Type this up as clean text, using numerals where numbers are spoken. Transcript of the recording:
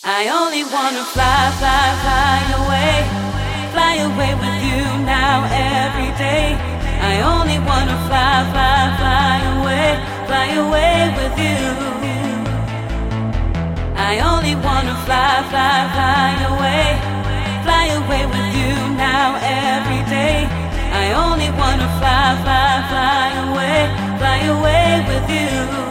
I only wanna fly, fly away with you now every day. I only wanna fly away with you. I only wanna fly away with you now every day. I only wanna fly away with you.